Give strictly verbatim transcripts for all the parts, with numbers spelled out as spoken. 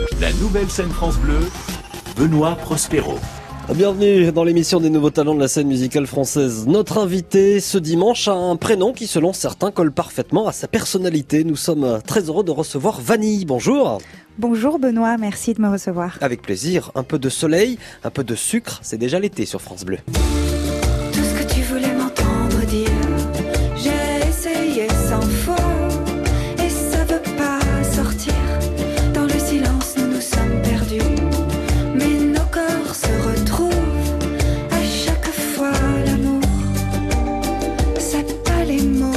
La nouvelle scène France Bleu, Benoît Prospero. Bienvenue dans l'émission des nouveaux talents de la scène musicale française. Notre invité ce dimanche a un prénom qui, selon certains, colle parfaitement à sa personnalité. Nous sommes très heureux de recevoir Vanille. Bonjour. Bonjour Benoît, merci de me recevoir. Avec plaisir. Un peu de soleil, un peu de sucre, c'est déjà l'été sur France Bleu. Tout ce que tu voulais m'entendre dire, j'ai essayé sans faute et ça veut pas sortir. Dans le silence, nous nous sommes perdus, mais nos corps se retrouvent à chaque fois. L'amour, c'est pas les mots.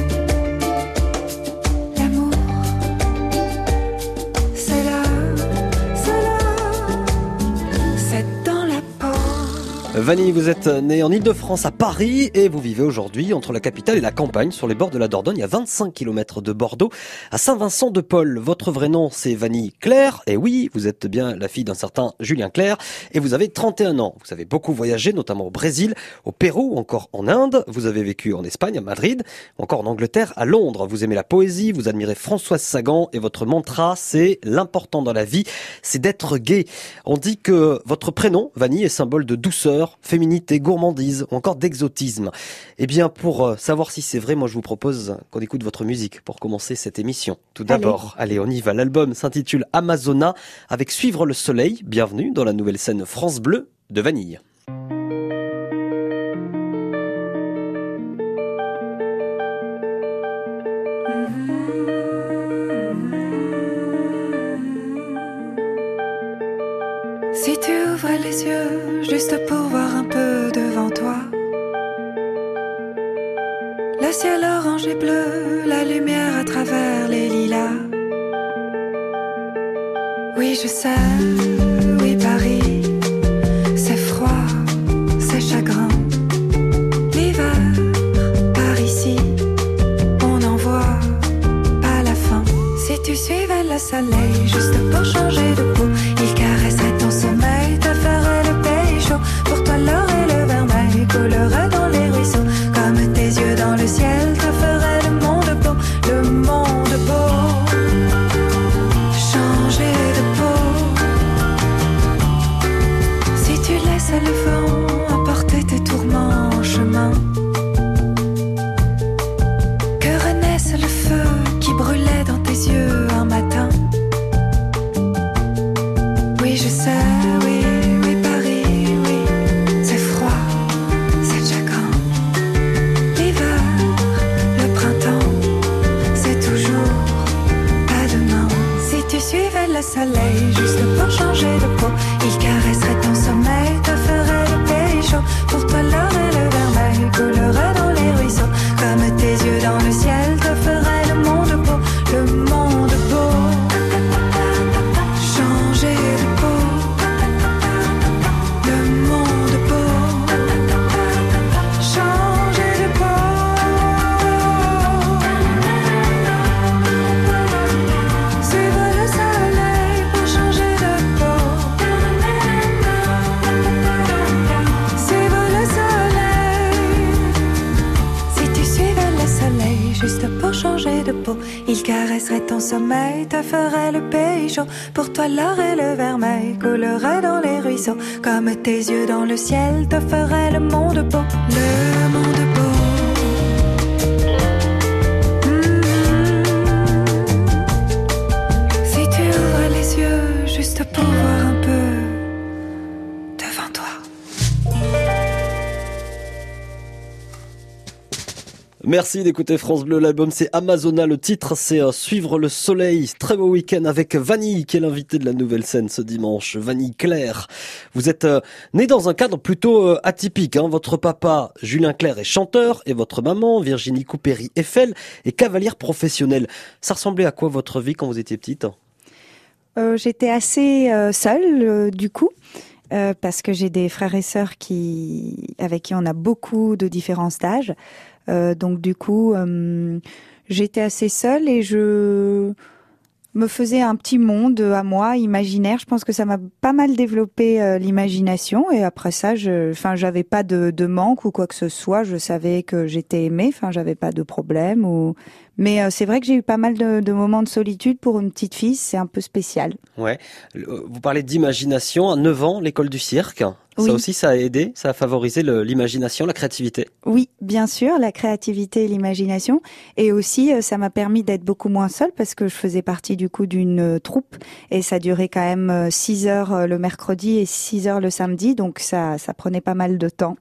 L'amour, c'est là, c'est là, c'est dans la peau. Vanille, vous êtes née en Ile-de-France à Paris et vous vivez aujourd'hui entre la capitale et la campagne sur les bords de la Dordogne à vingt-cinq kilomètres de Bordeaux à Saint-Vincent-de-Paul. Votre vrai nom c'est Vanille Claire et oui, vous êtes bien la fille d'un certain Julien Clerc et vous avez trente et un ans. Vous avez beaucoup voyagé, notamment au Brésil, au Pérou ou encore en Inde. Vous avez vécu en Espagne, à Madrid ou encore en Angleterre, à Londres. Vous aimez la poésie, vous admirez Françoise Sagan et votre mantra c'est l'important dans la vie, c'est d'être gai. On dit que votre prénom, Vanille, est symbole de douceur, féminité, gourmandise ou encore d'exotisme. Eh bien, pour savoir si c'est vrai, moi je vous propose qu'on écoute votre musique pour commencer cette émission. Tout d'abord, allez. allez, on y va. L'album s'intitule Amazona avec Suivre le soleil. Bienvenue dans la nouvelle scène France Bleu de Vanille. Si tu ouvrais les yeux juste pour voir un peu devant toi, le ciel orange et bleu, la lumière à travers les lilas. Oui, je sais, oui, Paris, c'est froid, c'est chagrin. L'hiver, par ici, on n'en voit pas la fin. Si tu suivais le soleil juste pour changer de peau, il caresserait ton sommeil, te ferait le pays chaud. Pour toi l'or et le vermeil coulerait dans les ruisseaux. Comme tes yeux dans le ciel te ferait le monde beau, le monde beau. Changer de peau. Si tu laisses le vent emporter tes tourments en chemin, que renaisse le feu qui brûlait dans tes yeux un matin. Oui, je sais, oui, oui, Paris, oui, c'est froid, c'est chagrin. L'hiver, le printemps, c'est toujours pas demain. Si tu suivais le soleil juste pour changer de peau, il caresserait ton sommeil, te ferait le pays chaud. Pour toi l'or et le vermeil coulerait dans les ruisseaux. Comme tes yeux dans le ciel te ferait le monde beau, le monde beau. Changer de peau, le monde beau. Changer de peau. Suivre le soleil pour changer de peau. Suivre le soleil. Si tu suivais le soleil juste pour changer de peau, il caresserait ton sommeil, te ferait le pays chaud. Pour toi l'or et le vermeil coulerait dans les ruisseaux. Comme tes yeux dans le ciel te ferait le monde beau, le monde beau. Mm-hmm. Si tu ouvres les yeux juste pour voir un peu devant toi. Merci d'écouter France Bleu. L'album c'est Amazona. Le titre c'est euh, Suivre le soleil. Très beau week-end avec Vanille qui est l'invité de la nouvelle scène ce dimanche. Vanille Claire. Vous êtes euh, né dans un cadre plutôt euh, atypique. Hein. Votre papa Julien Clerc est chanteur et votre maman Virginie Coupéry-Eiffel est cavalière professionnelle. Ça ressemblait à quoi votre vie quand vous étiez petite ? Euh, j'étais assez euh, seule euh, du coup. Euh, parce que j'ai des frères et sœurs qui, avec qui on a beaucoup de différences d'âge. Euh, donc du coup, euh, j'étais assez seule et je me faisais un petit monde à moi, imaginaire. Je pense que ça m'a pas mal développé euh, l'imagination. Et après ça, je, enfin, j'avais pas de, de manque ou quoi que ce soit. Je savais que j'étais aimée. Enfin, j'avais pas de problème. Ou Mais euh, c'est vrai que j'ai eu pas mal de, de moments de solitude pour une petite fille, c'est un peu spécial. Ouais. Vous parlez d'imagination. À neuf ans, l'école du cirque. Oui. Ça aussi, ça a aidé, ça a favorisé le, l'imagination, la créativité. Oui, bien sûr, la créativité et l'imagination. Et aussi, euh, ça m'a permis d'être beaucoup moins seule parce que je faisais partie du coup d'une euh, troupe et ça durait quand même euh, six heures euh, le mercredi et six heures le samedi. Donc ça, ça prenait pas mal de temps.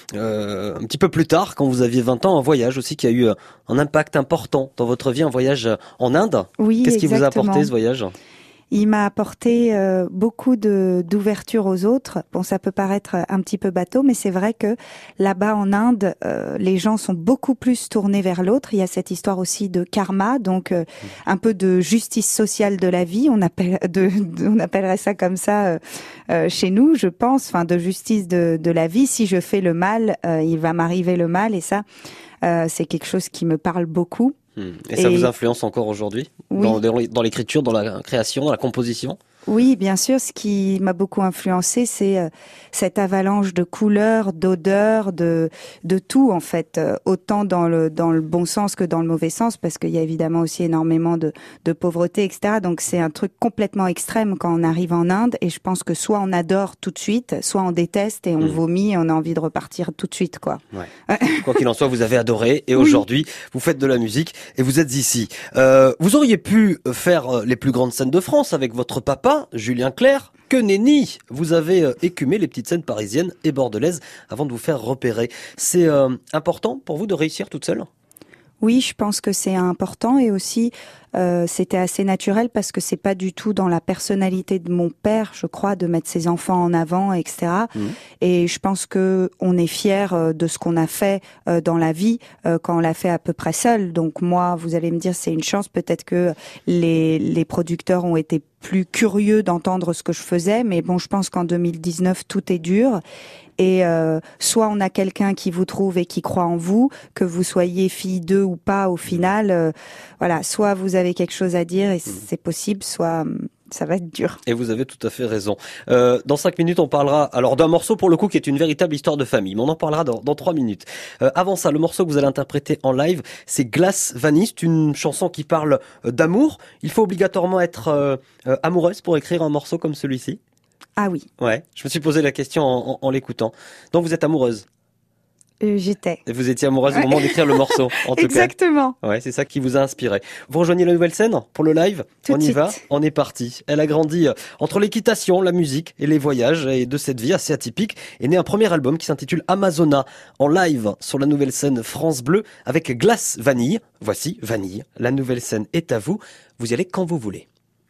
Euh, un petit peu plus tard, quand vous aviez vingt ans, un voyage aussi qui a eu un impact important dans votre vie, un voyage en Inde. Oui, Qu'est-ce qui vous a exactement. apporté ce voyage ? Il m'a apporté euh, beaucoup de d'ouverture aux autres. Bon, ça peut paraître un petit peu bateau, mais c'est vrai que là-bas en Inde, euh, les gens sont beaucoup plus tournés vers l'autre. Il y a cette histoire aussi de karma, donc euh, un peu de justice sociale de la vie. On appelle, de, de- on appellerait ça comme ça euh, euh, chez nous, je pense. Enfin, de justice de, de la vie. Si je fais le mal, euh, il va m'arriver le mal, et ça, euh, c'est quelque chose qui me parle beaucoup. Et ça Et- vous influence encore aujourd'hui Oui. dans, dans dans l'écriture, dans la création, dans la composition ? Oui, bien sûr. Ce qui m'a beaucoup influencé, c'est euh, cette avalanche de couleurs, d'odeurs, de de tout en fait, euh, autant dans le dans le bon sens que dans le mauvais sens, parce qu'il y a évidemment aussi énormément de de pauvreté, et cetera. Donc c'est un truc complètement extrême quand on arrive en Inde, et je pense que soit on adore tout de suite, soit on déteste et on Mm. vomit, et on a envie de repartir tout de suite, quoi. Quoi qu'il en soit, vous avez adoré et Oui. aujourd'hui, vous faites de la musique et vous êtes ici. Euh, vous auriez pu faire euh, les plus grandes scènes de France avec votre papa, Julien Clerc. Que nenni! Vous avez euh, écumé les petites scènes parisiennes et bordelaises avant de vous faire repérer. C'est euh, important pour vous de réussir toute seule? Oui, je pense que c'est important, et aussi euh, c'était assez naturel parce que c'est pas du tout dans la personnalité de mon père, je crois, de mettre ses enfants en avant, et cetera. Mmh. Et je pense que on est fier euh, de ce qu'on a fait euh, dans la vie euh, quand on l'a fait à peu près seul. Donc moi, vous allez me dire, c'est une chance. Peut-être que les les producteurs ont été plus curieux d'entendre ce que je faisais, mais bon, je pense qu'en deux mille dix-neuf, tout est dur. Et euh, soit on a quelqu'un qui vous trouve et qui croit en vous, que vous soyez fille d'eux ou pas, au final, euh, voilà, soit vous avez quelque chose à dire et c'est possible, soit hum, ça va être dur. Et vous avez tout à fait raison. Euh, dans cinq minutes, on parlera alors d'un morceau pour le coup qui est une véritable histoire de famille, mais on en parlera dans, dans trois minutes. Euh, avant ça, le morceau que vous allez interpréter en live, c'est Glace Vanille. C'est une chanson qui parle euh, d'amour. Il faut obligatoirement être euh, euh, amoureuse pour écrire un morceau comme celui-ci. Ah oui, Ouais, je me suis posé la question en, en, en l'écoutant. Donc vous êtes amoureuse. euh, j'étais. Et vous étiez amoureuse au moment d'écrire le morceau, en tout Exactement. cas. Ouais, c'est ça qui vous a inspiré. Vous rejoignez la nouvelle scène pour le live? Tout On de y suite. va, on est parti. Elle a grandi euh, entre l'équitation, la musique et les voyages, et de cette vie assez atypique est né un premier album qui s'intitule Amazona, en live sur la nouvelle scène France Bleu avec Glace Vanille. Voici Vanille. La nouvelle scène est à vous. Vous y allez quand vous voulez.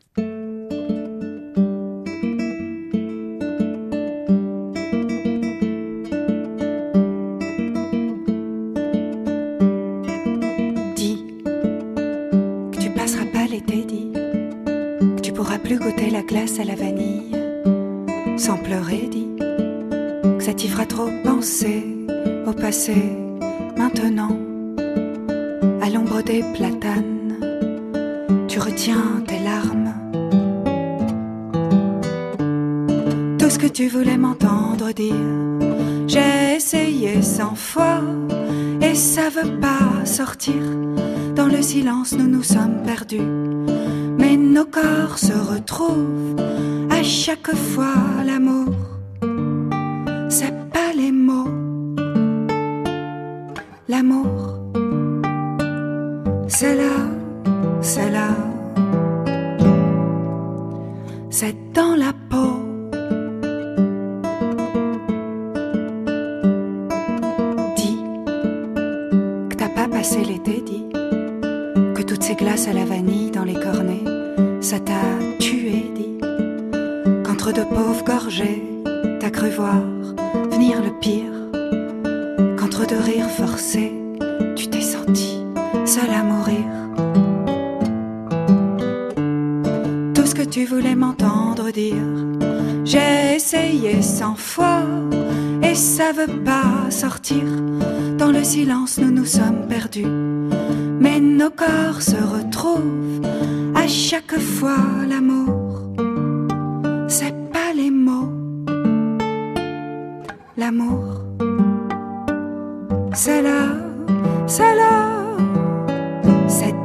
Dis que tu passeras pas l'été, dis que tu pourras plus goûter la glace à la vanille sans pleurer, dis que ça t'y fera trop penser au passé maintenant, à l'ombre des platanes, tu retiens tes larmes. Tout ce que tu voulais m'entendre dire, j'ai essayé cent fois et ça veut pas sortir. Dans le silence, nous nous sommes perdus, mais nos corps se retrouvent à chaque fois. L'amour, c'est pas les mots. L'amour, c'est là, c'est là, c'est dans la peau. Dis que t'as pas passé l'été, dis que toutes ces glaces à la vanille dans les cornets, ça t'a tué, dis qu'entre deux pauvres gorgées, t'as cru voir venir le pire, qu'entre deux rires forcés, tu t'es senti seul à mourir. Tout ce que tu voulais m'entendre dire, j'ai essayé cent fois et ça veut pas sortir. Dans le silence, nous nous sommes perdus, mais nos corps se retrouvent à chaque fois. L'amour, c'est pas les mots. L'amour, c'est là, c'est là, c'est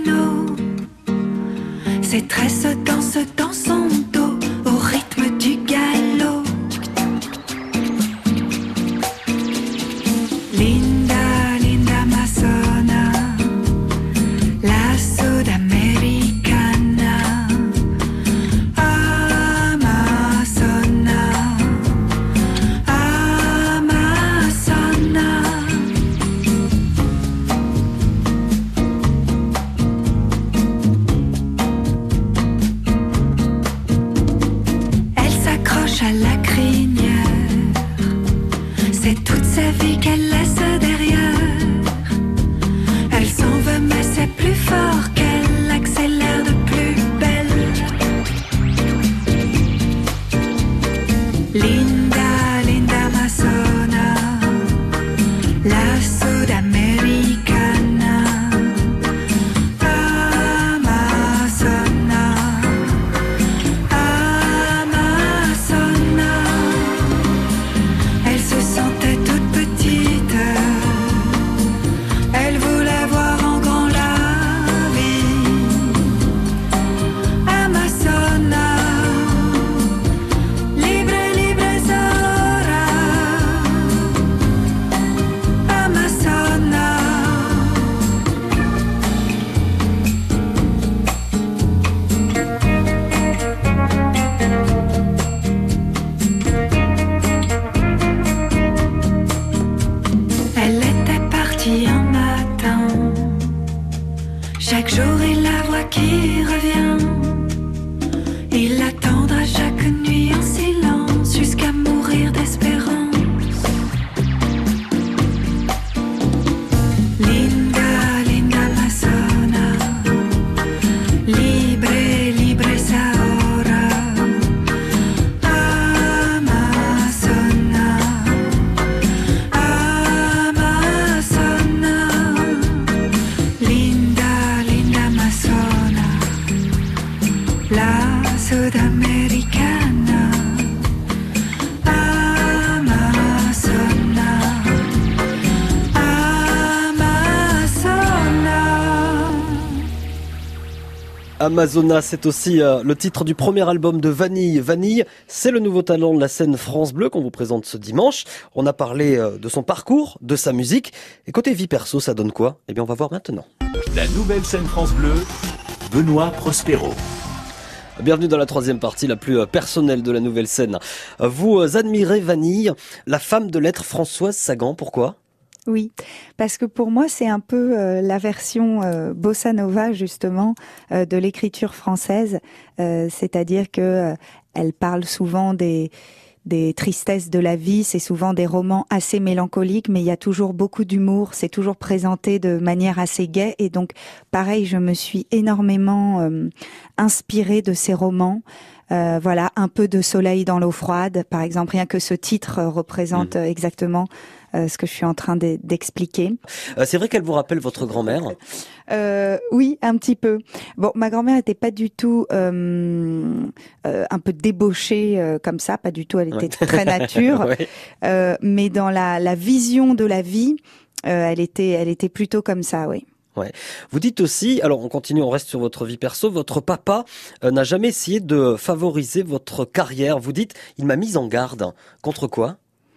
Chaque jour est la voix qui revient. Il attendra chaque nuit en silence jusqu'à mourir d'espérance. Linda, linda Amazonas, libre, libre esa hora. Amazonas, Amazonas, linda, linda Amazonas, la sudamericana. Amazonas, Amazonas. Amazonas, c'est aussi euh, le titre du premier album de Vanille. Vanille, c'est le nouveau talent de la scène France Bleu qu'on vous présente ce dimanche. On a parlé euh, de son parcours, de sa musique. Et côté vie perso, ça donne quoi? Eh bien, on va voir maintenant. La nouvelle scène France Bleu, Benoît Prospero. Bienvenue dans la troisième partie, la plus euh, personnelle de la nouvelle scène. Euh, Vous euh, admirez Vanille, la femme de lettres Françoise Sagan. Pourquoi? Oui, parce que pour moi, c'est un peu euh, la version euh, bossa nova, justement, euh, de l'écriture française. Euh, c'est-à-dire que euh, elle parle souvent des, des tristesses de la vie. C'est souvent des romans assez mélancoliques, mais il y a toujours beaucoup d'humour. C'est toujours présenté de manière assez gaie. Et donc, pareil, je me suis énormément euh, inspirée de ces romans. Euh, voilà, un peu de soleil dans l'eau froide, par exemple. Rien que ce titre euh, représente euh, exactement euh, ce que je suis en train de- d'expliquer. Euh, C'est vrai qu'elle vous rappelle votre grand-mère. Euh, oui, un petit peu. Bon, ma grand-mère était pas du tout euh, euh, un peu débauchée euh, comme ça, pas du tout. Elle était très nature, Ouais. euh, mais dans la, la vision de la vie, euh, elle était, elle était plutôt comme ça, oui. Vous dites aussi, alors on continue, on reste sur votre vie perso, votre papa euh, n'a jamais essayé de favoriser votre carrière. Vous dites, il m'a mise en garde. Contre quoi?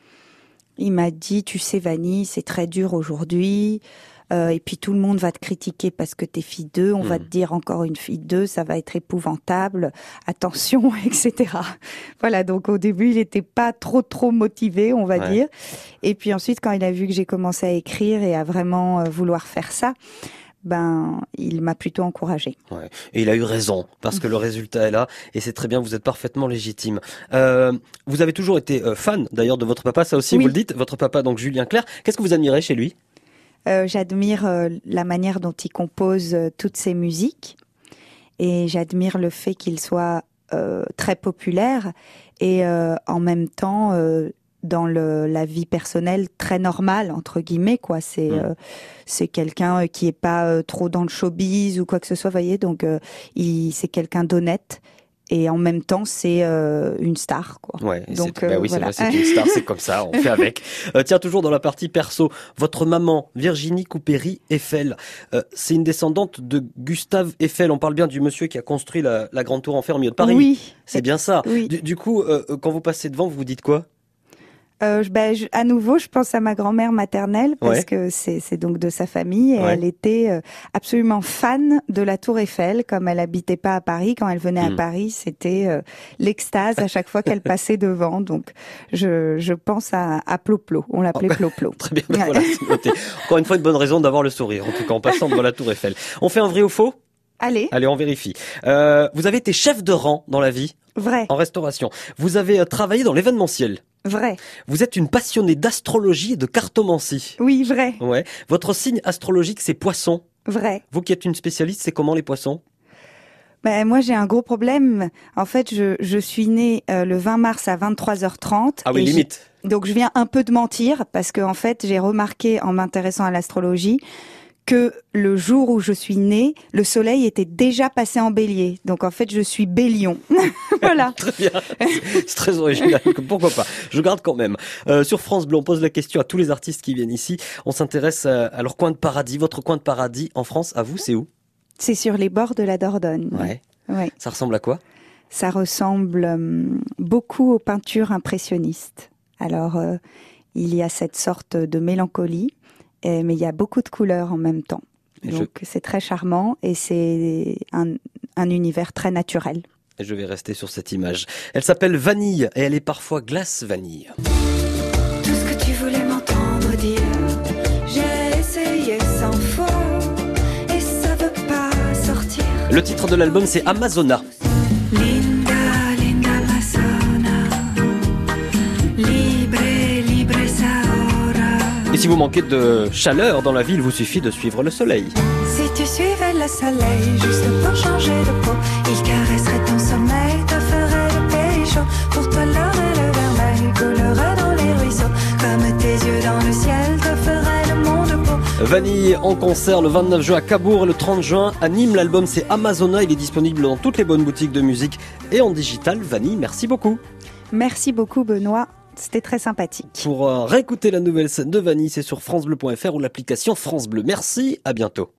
Il m'a dit, tu sais, Vanille, c'est très dur aujourd'hui. Euh, et puis tout le monde va te critiquer parce que t'es fille d'eux. On va Mhm. te dire encore une fille d'eux, ça va être épouvantable. Attention, et cetera. Voilà. Donc au début, il était pas trop trop motivé, on va Ouais. dire. Et puis ensuite, quand il a vu que j'ai commencé à écrire et à vraiment euh, vouloir faire ça, ben il m'a plutôt encouragée. Ouais. Et il a eu raison, parce que le résultat est là, et c'est très bien, vous êtes parfaitement légitime. Euh, vous avez toujours été euh, fan, d'ailleurs, de votre papa, ça aussi, Oui. vous le dites, votre papa, donc Julien Clerc. Qu'est-ce que vous admirez chez lui? Euh, j'admire euh, la manière dont il compose euh, toutes ses musiques et j'admire le fait qu'il soit euh, très populaire et euh, en même temps euh, dans le, la vie personnelle très normale entre guillemets quoi. C'est Mm. euh, c'est quelqu'un euh, qui est pas euh, trop dans le showbiz ou quoi que ce soit, voyez. Donc euh, il c'est quelqu'un d'honnête. Et en même temps, c'est euh, une star, quoi. Ouais, et Donc, c'est, bah euh, oui, voilà. c'est vrai, c'est une star, c'est comme ça, on fait avec. Euh, tiens, toujours dans la partie perso, votre maman, Virginie Coupéry Eiffel, euh, c'est une descendante de Gustave Eiffel. On parle bien du monsieur qui a construit la, la grande tour Eiffel au milieu de Paris. Oui. C'est bien ça. Oui. Du, du coup, euh, quand vous passez devant, vous vous dites quoi? Euh, je- ben, je- à nouveau, je pense à ma grand-mère maternelle parce Ouais. que c'est c'est donc de sa famille et Ouais. elle était euh, absolument fan de la Tour Eiffel. Comme elle habitait pas à Paris, quand elle venait Hmm. à Paris, c'était euh, l'extase à chaque fois qu'elle passait devant. Donc, je, je pense à, à Ploplo. On l'appelait Ploplo. Très bien, ben Ouais. voilà, c'est noté. Encore une fois, une bonne raison d'avoir le sourire, en tout cas en passant devant la tour Eiffel. On fait un vrai ou faux? Allez, Allez, on vérifie. Euh, vous avez été chef de rang dans la vie, vrai, en restauration. Vous avez euh, travaillé dans l'événementiel. vrai. Vous êtes une passionnée d'astrologie et de cartomancie. Oui, vrai, Ouais. Votre signe astrologique, c'est poisson. vrai. Vous qui êtes une spécialiste, c'est comment les poissons? Ben, moi, j'ai un gros problème. En fait, je, je suis née euh, le vingt mars à vingt-trois heures trente. Ah oui, et j'ai- limite. Donc je viens un peu de mentir parce que en fait j'ai remarqué en m'intéressant à l'astrologie que le jour où je suis née, le soleil était déjà passé en bélier. Donc en fait je suis bélion. Voilà. Très bien. C'est c'est très original. Pourquoi pas? Je garde quand même. Euh, sur France Bleu, on pose la question à tous les artistes qui viennent ici. On s'intéresse à, à leur coin de paradis. Votre coin de paradis en France, à vous, c'est où? C'est sur les bords de la Dordogne. Ouais. Ouais. Ça ressemble à quoi? Ça ressemble euh, beaucoup aux peintures impressionnistes. Alors euh, il y a cette sorte de mélancolie, euh, mais il y a beaucoup de couleurs en même temps. Et je- Donc c'est très charmant et c'est un, un univers très naturel. Et je vais rester sur cette image. Elle s'appelle Vanille et elle est parfois glace vanille. Tout ce que tu voulais m'entendre dire, j'ai essayé cent fois et ça veut pas Le titre de l'album, c'est Amazona. Linda, linda Amazona, libre, libre esa hora. Et si vous manquez de chaleur dans la ville, vous suffit de suivre le soleil. Si tu suivais le soleil juste pour changer de peau, il caresserait ton sommeil, te ferait le pays chaud. Pour toi l'or et le vermeil coulerait dans les ruisseaux, comme tes yeux dans le ciel te feraient le monde beau. Vanille en concert le vingt-neuf juin à Cabourg et le trente juin à Nîmes. L'album c'est Amazona, il est disponible dans toutes les bonnes boutiques de musique et en digital. Vanille, merci beaucoup. Merci beaucoup Benoît, c'était très sympathique. Pour euh, réécouter la nouvelle scène de Vanille, c'est sur francebleu point f r ou l'application France Bleu. Merci, à bientôt.